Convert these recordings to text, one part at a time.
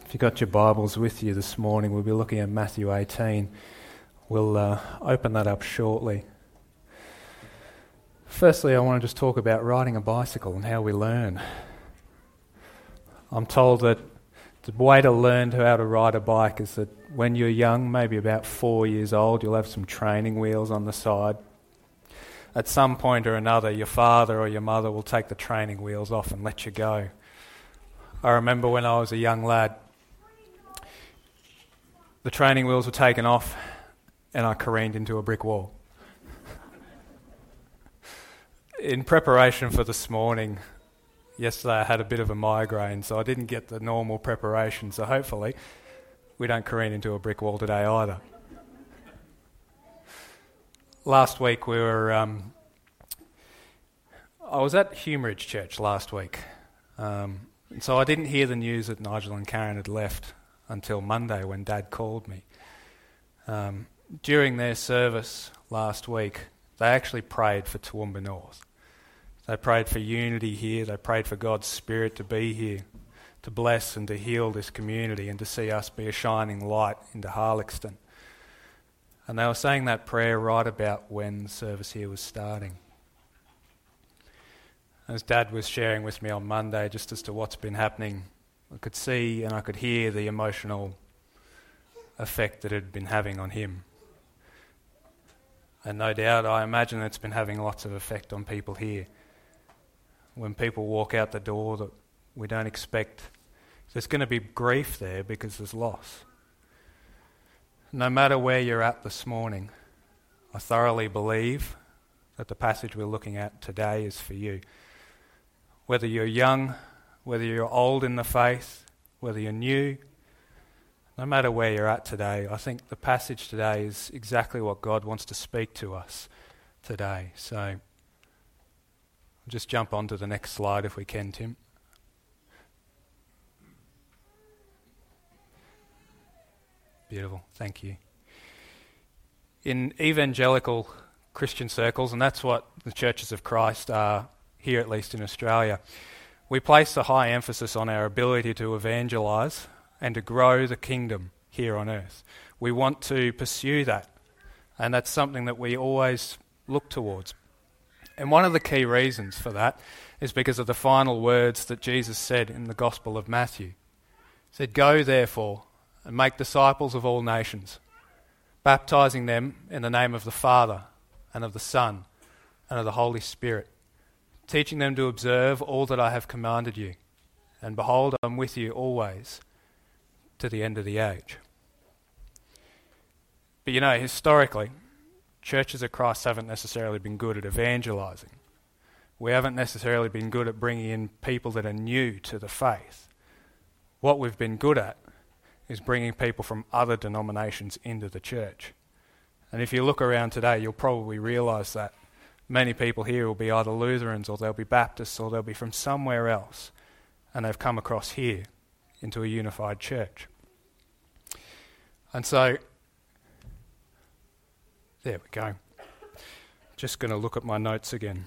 If you've got your Bibles with you this morning, we'll be looking at Matthew 18. We'll open that up shortly. Firstly, I want to just talk about riding a bicycle and how we learn. I'm told that the way to learn how to ride a bike is that when you're young, maybe about 4 years old, you'll have some training wheels on the side. At some point or another, your father or your mother will take the training wheels off and let you go. I remember when I was a young lad, the training wheels were taken off and I careened into a brick wall. In preparation for this morning, yesterday I had a bit of a migraine, so I didn't get the normal preparation, so hopefully we don't careen into a brick wall today either. Last week I was at Humeridge Church last week, so I didn't hear the news that Nigel and Karen had left until Monday when Dad called me. During their service last week, they actually prayed for Toowoomba North. They prayed for unity here, they prayed for God's Spirit to be here, to bless and to heal this community and to see us be a shining light into Harlexton. And they were saying that prayer right about when the service here was starting. As Dad was sharing with me on Monday just as to what's been happening, I could see and I could hear the emotional effect that it had been having on him. And no doubt, I imagine it's been having lots of effect on people here. When people walk out the door that we don't expect, there's going to be grief there because there's loss. No matter where you're at this morning, I thoroughly believe that the passage we're looking at today is for you. Whether you're young, whether you're old in the faith, whether you're new, no matter where you're at today, I think the passage today is exactly what God wants to speak to us today. So I'll just jump on to the next slide if we can, Tim. Beautiful, thank you. In evangelical Christian circles, and that's what the Churches of Christ are here, at least in Australia, we place a high emphasis on our ability to evangelise and to grow the kingdom here on earth. We want to pursue that, and that's something that we always look towards. And one of the key reasons for that is because of the final words that Jesus said in the Gospel of Matthew. He said, "Go therefore and make disciples of all nations, baptising them in the name of the Father and of the Son and of the Holy Spirit, teaching them to observe all that I have commanded you. And behold, I'm with you always to the end of the age." But you know, historically, Churches of Christ haven't necessarily been good at evangelising. We haven't necessarily been good at bringing in people that are new to the faith. What we've been good at is bringing people from other denominations into the church. And if you look around today, you'll probably realise that many people here will be either Lutherans or they'll be Baptists or they'll be from somewhere else, and they've come across here into a unified church. And so, there we go. Just going to look at my notes again.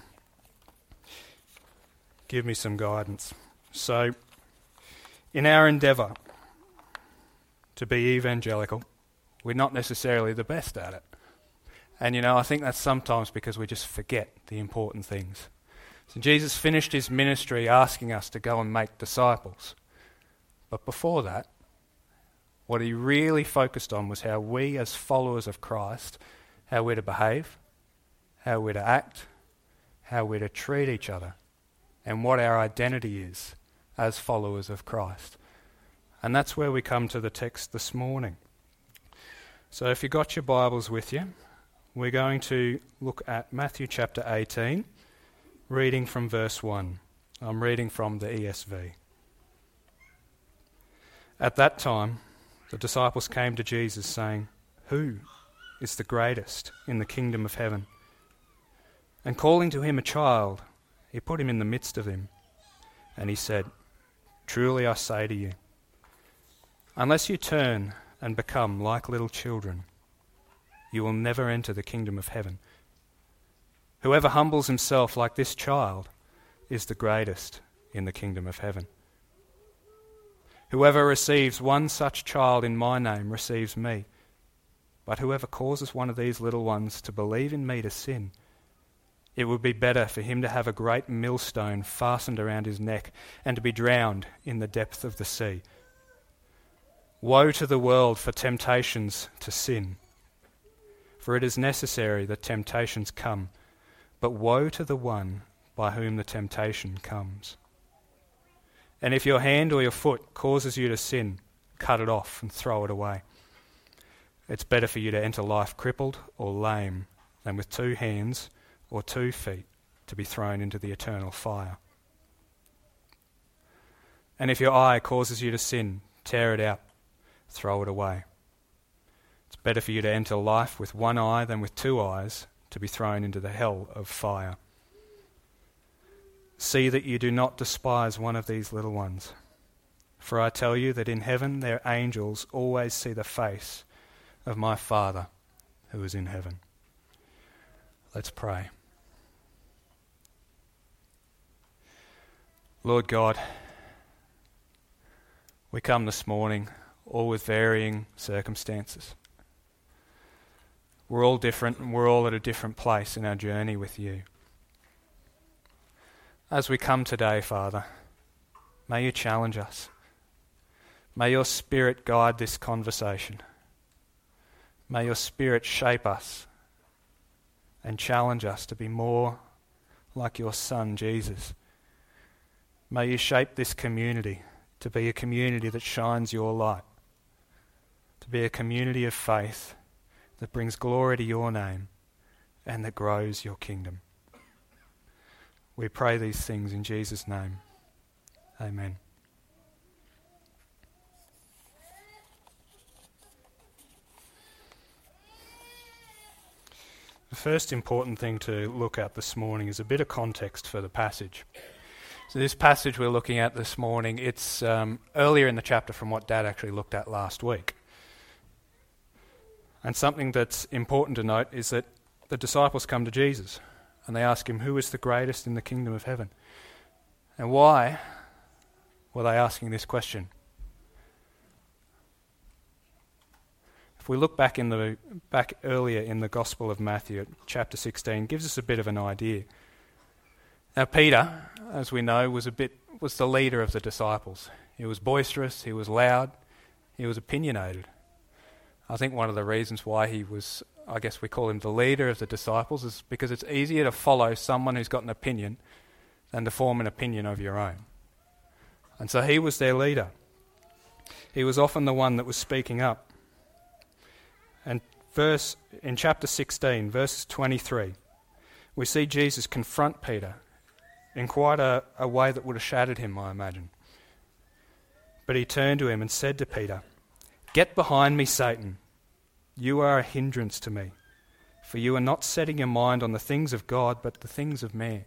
Give me some guidance. So, in our endeavour to be evangelical, we're not necessarily the best at it. And you know, I think that's sometimes because we just forget the important things. So Jesus finished his ministry asking us to go and make disciples. But before that, what he really focused on was how we as followers of Christ, how we're to behave, how we're to act, how we're to treat each other, and what our identity is as followers of Christ. And that's where we come to the text this morning. So if you've got your Bibles with you, we're going to look at Matthew chapter 18, reading from verse 1. I'm reading from the ESV. At that time, the disciples came to Jesus saying, "Who is the greatest in the kingdom of heaven?" And calling to him a child, he put him in the midst of them. And he said, "Truly I say to you, unless you turn and become like little children, you will never enter the kingdom of heaven. Whoever humbles himself like this child is the greatest in the kingdom of heaven. Whoever receives one such child in my name receives me. But whoever causes one of these little ones to believe in me to sin, it would be better for him to have a great millstone fastened around his neck and to be drowned in the depth of the sea. Woe to the world for temptations to sin, for it is necessary that temptations come, but woe to the one by whom the temptation comes. And if your hand or your foot causes you to sin, cut it off and throw it away. It's better for you to enter life crippled or lame than with 2 hands or 2 feet to be thrown into the eternal fire. And if your eye causes you to sin, tear it out, throw it away. It's better for you to enter life with 1 eye than with 2 eyes to be thrown into the hell of fire. See that you do not despise one of these little ones. For I tell you that in heaven their angels always see the face of my Father who is in heaven. Let's pray. Lord God, we come this morning all with varying circumstances. We're all different and we're all at a different place in our journey with you. As we come today, Father, may you challenge us. May your Spirit guide this conversation. May your Spirit shape us and challenge us to be more like your Son, Jesus. May you shape this community to be a community that shines your light, to be a community of faith that brings glory to your name and that grows your kingdom. We pray these things in Jesus' name. Amen. The first important thing to look at this morning is a bit of context for the passage. So this passage we're looking at this morning, it's earlier in the chapter from what Dad actually looked at last week. And something that's important to note is that the disciples come to Jesus and they ask him, who is the greatest in the kingdom of heaven? And why were they asking this question? If we look back earlier in the Gospel of Matthew, chapter 16, gives us a bit of an idea. Now Peter, as we know, was the leader of the disciples. He was boisterous, he was loud, he was opinionated. I think one of the reasons why he was, I guess we call him the leader of the disciples, is because it's easier to follow someone who's got an opinion than to form an opinion of your own. And so he was their leader. He was often the one that was speaking up. And in chapter 16, verse 23, we see Jesus confront Peter in quite a way that would have shattered him, I imagine. But he turned to him and said to Peter, "Get behind me, Satan. You are a hindrance to me, for you are not setting your mind on the things of God, but the things of man."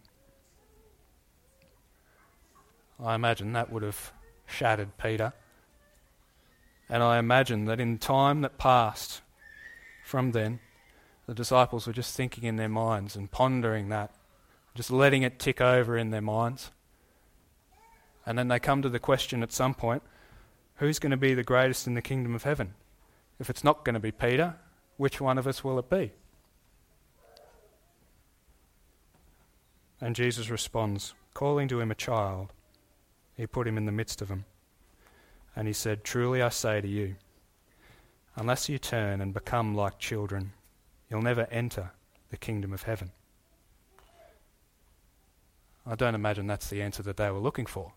I imagine that would have shattered Peter. And I imagine that in time that passed from then, the disciples were just thinking in their minds and pondering that, just letting it tick over in their minds. And then they come to the question at some point, who's going to be the greatest in the kingdom of heaven? If it's not going to be Peter, which one of us will it be? And Jesus responds, calling to him a child, he put him in the midst of them. And he said, "Truly I say to you, unless you turn and become like children, you'll never enter the kingdom of heaven." I don't imagine that's the answer that they were looking for.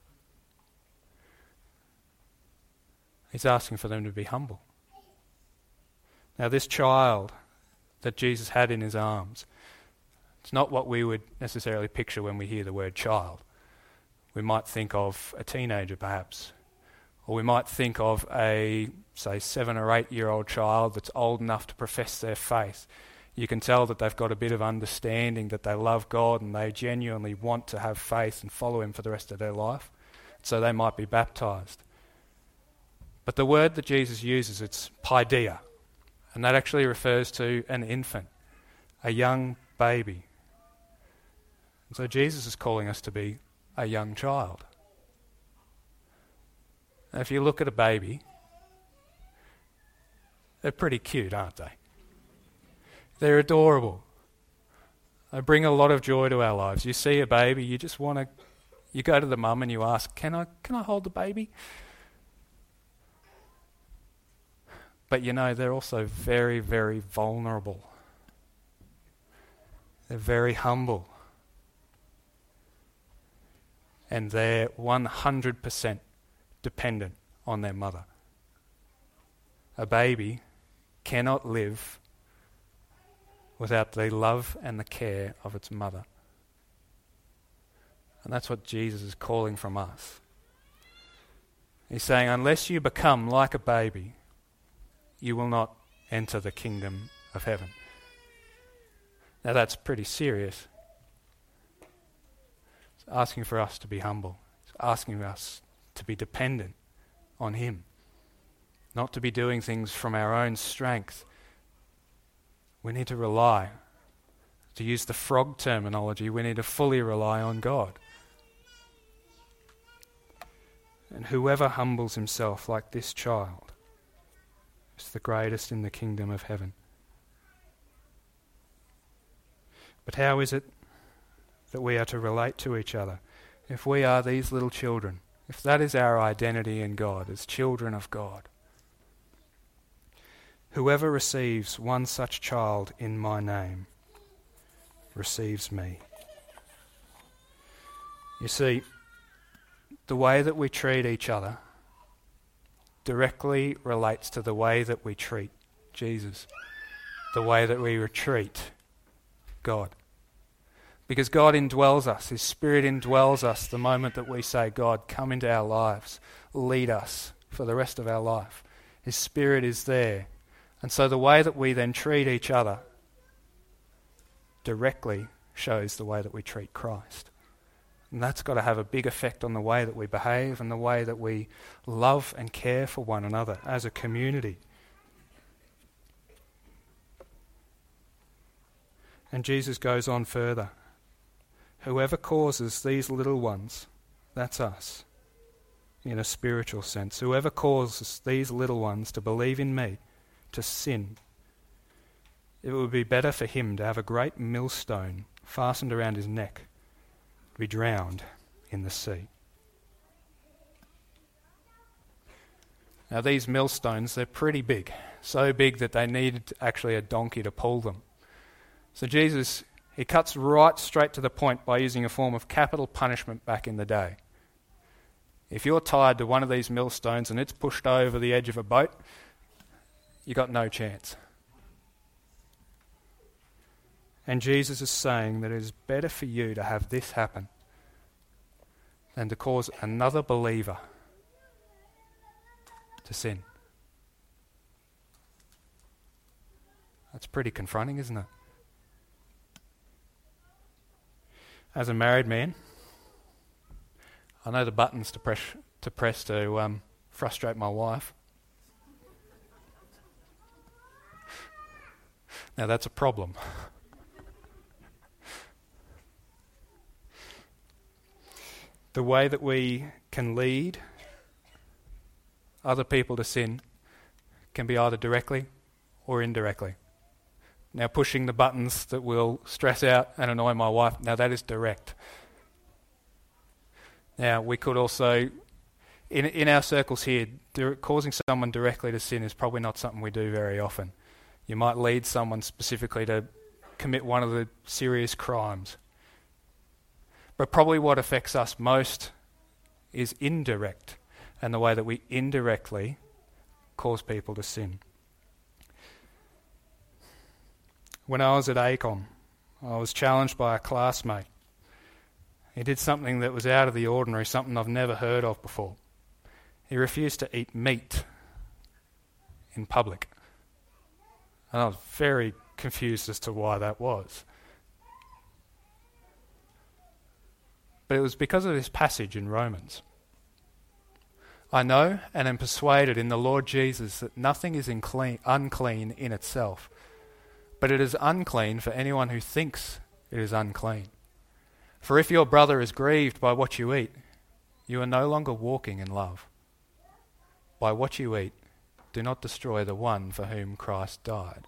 He's asking for them to be humble. Now this child that Jesus had in his arms, it's not what we would necessarily picture when we hear the word child. We might think of a teenager perhaps, or we might think of a, say, 7 or 8 year old child that's old enough to profess their faith. You can tell that they've got a bit of understanding, that they love God and they genuinely want to have faith and follow him for the rest of their life. So they might be baptized. But the word that Jesus uses, it's paideia, and that actually refers to an infant, a young baby. And so Jesus is calling us to be a young child. Now, if you look at a baby, they're pretty cute, aren't they? They're adorable. They bring a lot of joy to our lives. You see a baby, you just want to, you go to the mum and you ask, can I hold the baby? But you know, they're also very, very vulnerable. They're very humble. And they're 100% dependent on their mother. A baby cannot live without the love and the care of its mother. And that's what Jesus is calling from us. He's saying, unless you become like a baby, you will not enter the kingdom of heaven. Now that's pretty serious. It's asking for us to be humble. It's asking us to be dependent on Him. Not to be doing things from our own strength. We need to rely. To use the frog terminology, we need to fully rely on God. And whoever humbles himself like this child is the greatest in the kingdom of heaven. But how is it that we are to relate to each other? If we are these little children, if that is our identity in God, as children of God. Whoever receives one such child in my name receives me. You see, the way that we treat each other directly relates to the way that we treat Jesus, the way that we treat God. Because God indwells us, His Spirit indwells us the moment that we say, God, come into our lives, lead us for the rest of our life. His Spirit is there. And so the way that we then treat each other directly shows the way that we treat Christ. And that's got to have a big effect on the way that we behave and the way that we love and care for one another as a community. And Jesus goes on further. Whoever causes these little ones, that's us, in a spiritual sense. Whoever causes these little ones to believe in me, to sin, it would be better for him to have a great millstone fastened around his neck, to be drowned in the sea. Now these millstones, they're pretty big, so big that they needed actually a donkey to pull them. So Jesus, he cuts right straight to the point by using a form of capital punishment back in the day. If you're tied to one of these millstones and it's pushed over the edge of a boat, you got no chance. And Jesus is saying that it is better for you to have this happen than to cause another believer to sin. That's pretty confronting, isn't it? As a married man, I know the buttons to press to frustrate my wife. Now that's a problem. The way that we can lead other people to sin can be either directly or indirectly. Now pushing the buttons that will stress out and annoy my wife, now that is direct. Now we could also, in our circles here, causing someone directly to sin is probably not something we do very often. You might lead someone specifically to commit one of the serious crimes. But probably what affects us most is indirect, and the way that we indirectly cause people to sin. When I was at ACOM, I was challenged by a classmate. He did something that was out of the ordinary, something I've never heard of before. He refused to eat meat in public. And I was very confused as to why that was. But it was because of this passage in Romans. I know and am persuaded in the Lord Jesus that nothing is unclean in itself, but it is unclean for anyone who thinks it is unclean. For if your brother is grieved by what you eat, you are no longer walking in love. by what you eat, do not destroy the one for whom Christ died.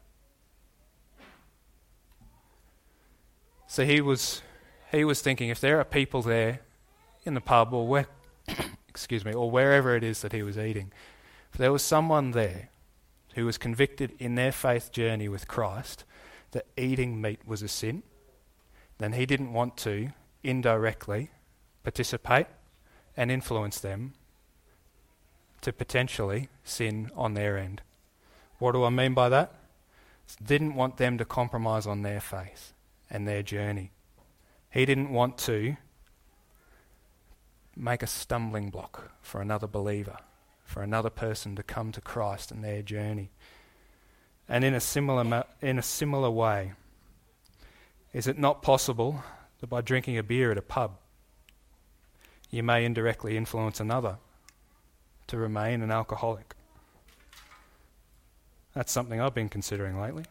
So he was thinking, if there are people there in the pub or where, or wherever it is that he was eating, if there was someone there who was convicted in their faith journey with Christ that eating meat was a sin, then he didn't want to indirectly participate and influence them to potentially sin on their end. What do I mean by that? Didn't want them to compromise on their faith and their journey. He didn't want to make a stumbling block for another believer, for another person to come to Christ in their journey. And in a similar way, is it not possible that by drinking a beer at a pub, you may indirectly influence another to remain an alcoholic? That's something I've been considering lately.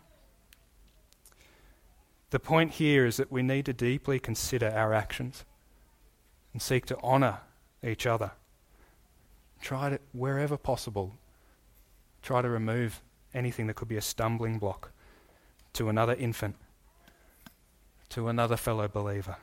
The point here is that we need to deeply consider our actions and seek to honour each other. Try to, wherever possible, try to remove anything that could be a stumbling block to another infant, to another fellow believer.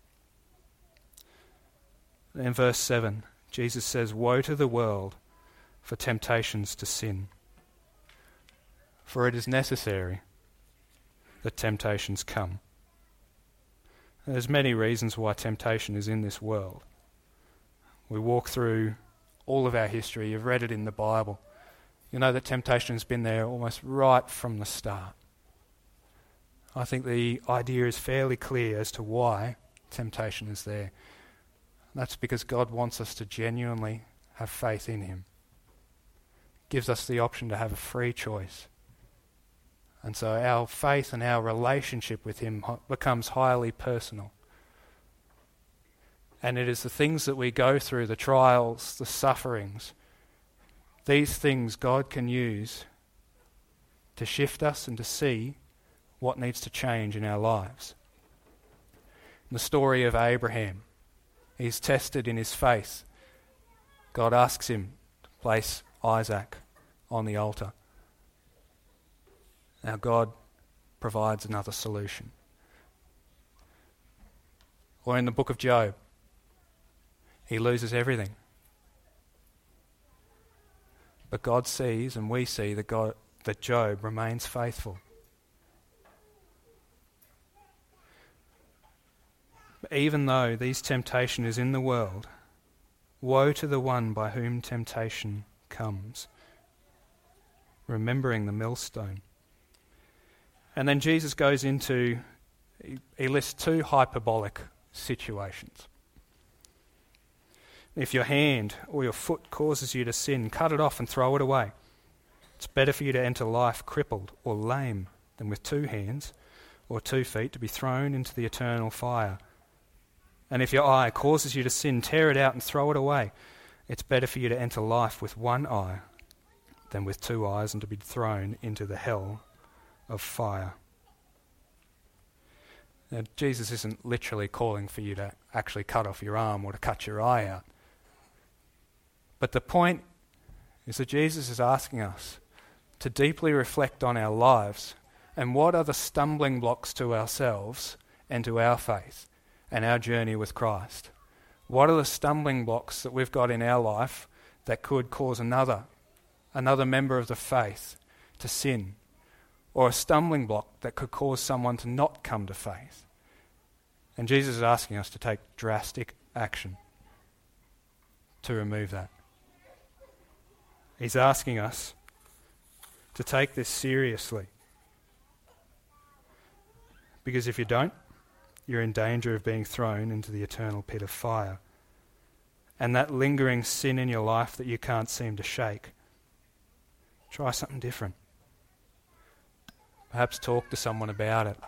In verse 7, Jesus says, "Woe to the world for temptations to sin. For it is necessary that temptations come." There's many reasons why temptation is in this world. We walk through all of our history. You've read it in the Bible. You know that temptation has been there almost right from the start. I think the idea is fairly clear as to why temptation is there. That's because God wants us to genuinely have faith in Him. Gives us the option to have a free choice. And so our faith and our relationship with Him becomes highly personal. And it is the things that we go through, the trials, the sufferings, these things God can use to shift us and to see what needs to change in our lives. In the story of Abraham, he's tested in his faith. God asks him to place Isaac on the altar. Now God provides another solution. Or in the book of Job, he loses everything. But God sees, and we see, that Job remains faithful. But even though these temptation is in the world, woe to the one by whom temptation comes. Remembering the millstone. And then Jesus goes into, he lists two hyperbolic situations. If your hand or your foot causes you to sin, cut it off and throw it away. It's better for you to enter life crippled or lame than with 2 hands or 2 feet to be thrown into the eternal fire. And if your eye causes you to sin, tear it out and throw it away. It's better for you to enter life with 1 eye than with 2 eyes and to be thrown into the hell of fire. Now, Jesus isn't literally calling for you to actually cut off your arm or to cut your eye out. But the point is that Jesus is asking us to deeply reflect on our lives and what are the stumbling blocks to ourselves and to our faith and our journey with Christ. What are the stumbling blocks that we've got in our life that could cause another member of the faith to sin, or a stumbling block that could cause someone to not come to faith? And Jesus is asking us to take drastic action to remove that. He's asking us to take this seriously. Because if you don't, you're in danger of being thrown into the eternal pit of fire. And that lingering sin in your life that you can't seem to shake, try something different. Perhaps talk to someone about it.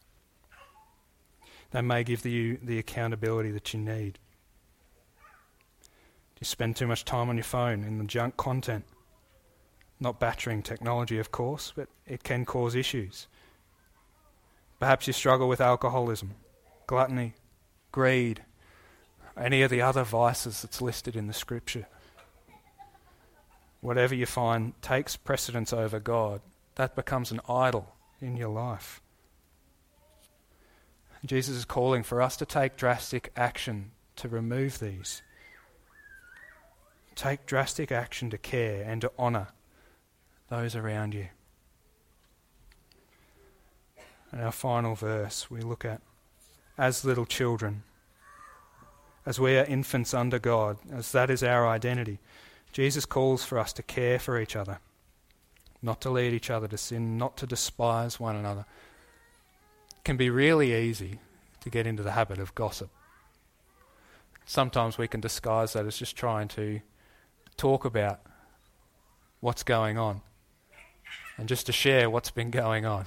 They may give you the accountability that you need. You spend too much time on your phone in the junk content. Not battering technology, of course, but it can cause issues. Perhaps you struggle with alcoholism, gluttony, greed, any of the other vices that's listed in the scripture. whatever you find takes precedence over God, that becomes an idol in your life. Jesus is calling for us to take drastic action to remove these. Take drastic action to care and to honour those around you. And our final verse we look at, as little children, as we are infants under God, as that is our identity, Jesus calls for us to care for each other, not to lead each other to sin, not to despise one another. It can be really easy to get into the habit of gossip. Sometimes we can disguise that as just trying to talk about what's going on and just to share what's been going on.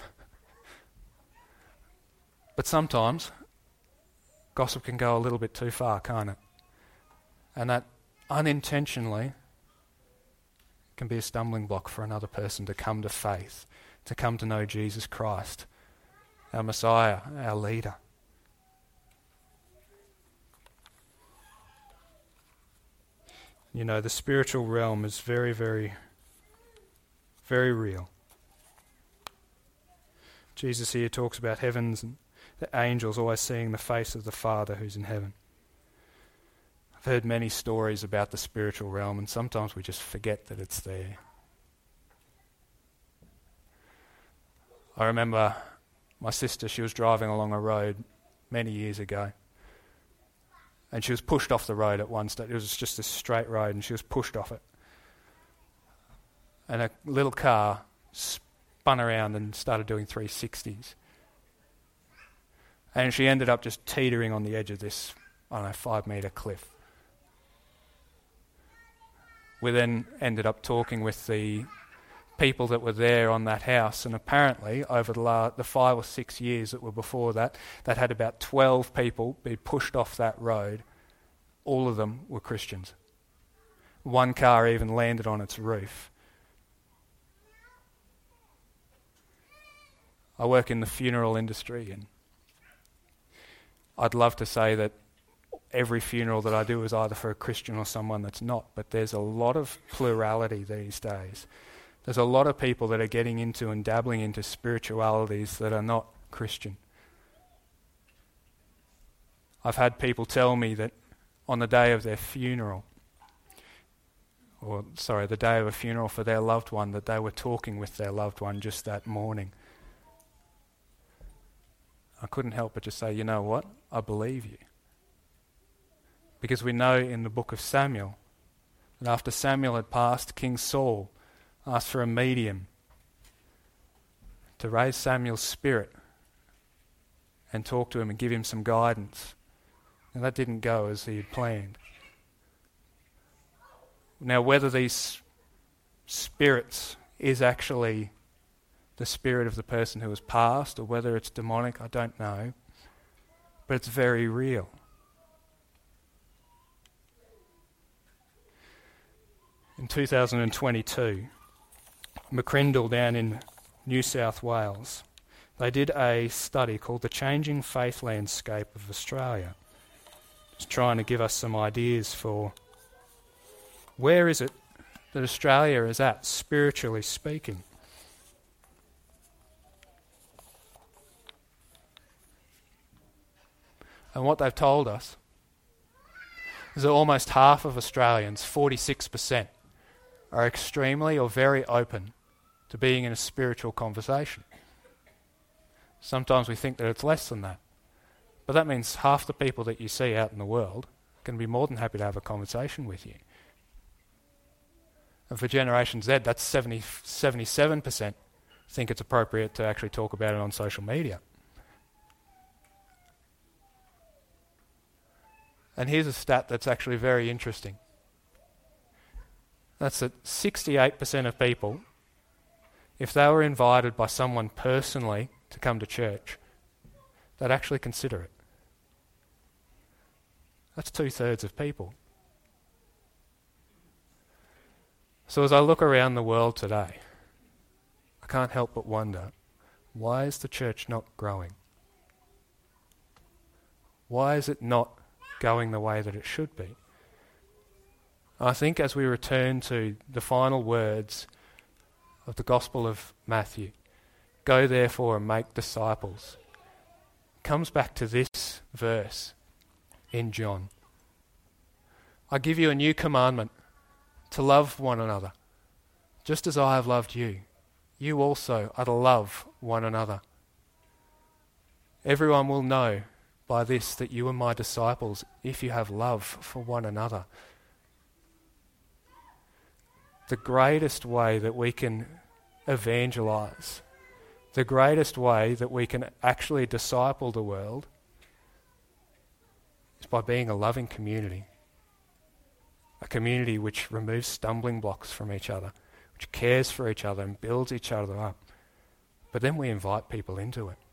But sometimes gossip can go a little bit too far, can't it? And that unintentionally can be a stumbling block for another person to come to faith, to come to know Jesus Christ, our Messiah, our leader. You know, the spiritual realm is very, very, very real. Jesus here talks about heavens and the angels always seeing the face of the Father who's in heaven. I've heard many stories about the spiritual realm, and sometimes we just forget that it's there. I remember my sister, she was driving along a road many years ago, and she was pushed off the road at one stage. It was just a straight road, and she was pushed off it. And a little car spun around and started doing 360s. And she ended up just teetering on the edge of this, 5-metre cliff. We then ended up talking with the people that were there on that house, and apparently over the 5 or 6 years that were before that, that had about 12 people be pushed off that road. All of them were Christians. One car even landed on its roof. I work in the funeral industry, and I'd love to say that every funeral that I do is either for a Christian or someone that's not, but there's a lot of plurality these days. There's a lot of people that are getting into and dabbling into spiritualities that are not Christian. I've had people tell me that on the day of their funeral, the day of a funeral for their loved one, that they were talking with their loved one just that morning. I couldn't help but just say, you know what? I believe you. Because we know in the book of Samuel that after Samuel had passed, King Saul asked for a medium to raise Samuel's spirit and talk to him and give him some guidance. And that didn't go as he had planned. Now, whether these spirits is actually the spirit of the person who has passed, or whether it's demonic, I don't know. But it's very real. In 2022, McCrindle down in New South Wales, they did a study called The Changing Faith Landscape of Australia. Just trying to give us some ideas for where is it that Australia is at, spiritually speaking. And what they've told us is that almost half of Australians, 46%, are extremely or very open to being in a spiritual conversation. Sometimes we think that it's less than that. But that means half the people that you see out in the world can be more than happy to have a conversation with you. And for Generation Z, that's 77% think it's appropriate to actually talk about it on social media. And here's a stat that's actually very interesting. That's that 68% of people, if they were invited by someone personally to come to church, they'd actually consider it. That's 2/3 of people. So as I look around the world today, I can't help but wonder, why is the church not growing? Why is it not going the way that it should be? I think as we return to the final words of the Gospel of Matthew, go therefore and make disciples, comes back to this verse in John. I give you a new commandment, to love one another. Just as I have loved you, you also are to love one another. Everyone will know by this that you are my disciples if you have love for one another. The greatest way that we can evangelize, the greatest way that we can actually disciple the world is by being a loving community. A community which removes stumbling blocks from each other, which cares for each other and builds each other up. But then we invite people into it.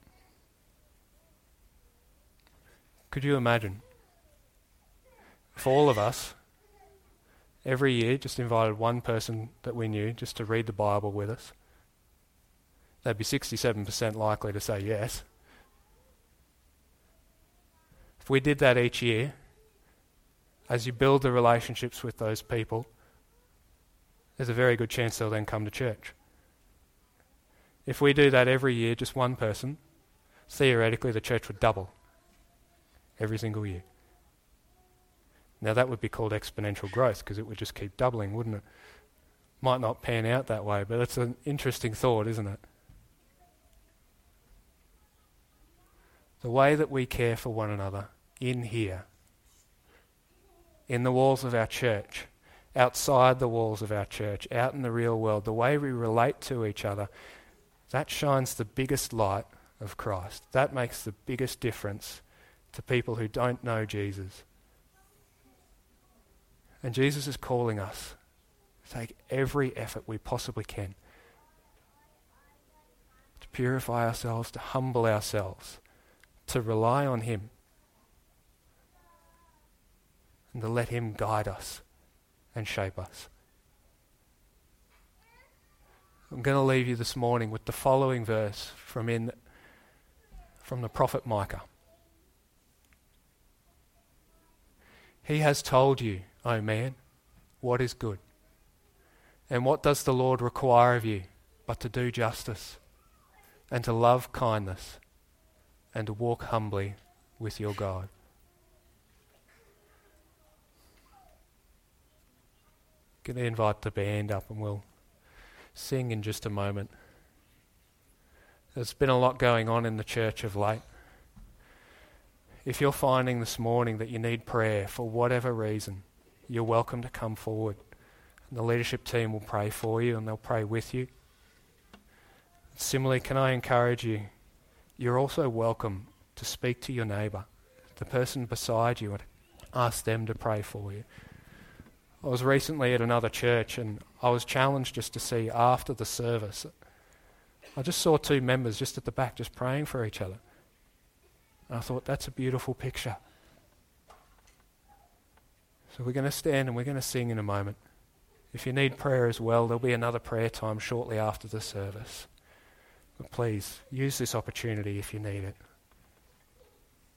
Could you imagine if all of us every year just invited one person that we knew just to read the Bible with us? They'd be 67% likely to say yes. If we did that each year, as you build the relationships with those people, there's a very good chance they'll then come to church. If we do that every year, just one person, theoretically the church would double every single year. Now that would be called exponential growth because it would just keep doubling, wouldn't it? Might not pan out that way, but it's an interesting thought, isn't it? The way that we care for one another in here, in the walls of our church, outside the walls of our church, out in the real world, the way we relate to each other, that shines the biggest light of Christ. That makes the biggest difference to people who don't know Jesus. And Jesus is calling us to take every effort we possibly can to purify ourselves, to humble ourselves, to rely on Him, and to let Him guide us and shape us. I'm going to leave you this morning with the following verse from the prophet Micah. He has told you, O man, what is good. And what does the Lord require of you but to do justice and to love kindness and to walk humbly with your God. Going to invite the band up and we'll sing in just a moment. There's been a lot going on in the church of late. If you're finding this morning that you need prayer for whatever reason, you're welcome to come forward. And the leadership team will pray for you and they'll pray with you. Similarly, can I encourage you, you're also welcome to speak to your neighbour, the person beside you, and ask them to pray for you. I was recently at another church and I was challenged just to see after the service. I just saw two members just at the back just praying for each other. And I thought, that's a beautiful picture. So we're going to stand and we're going to sing in a moment. If you need prayer as well, there'll be another prayer time shortly after the service. But please, use this opportunity if you need it.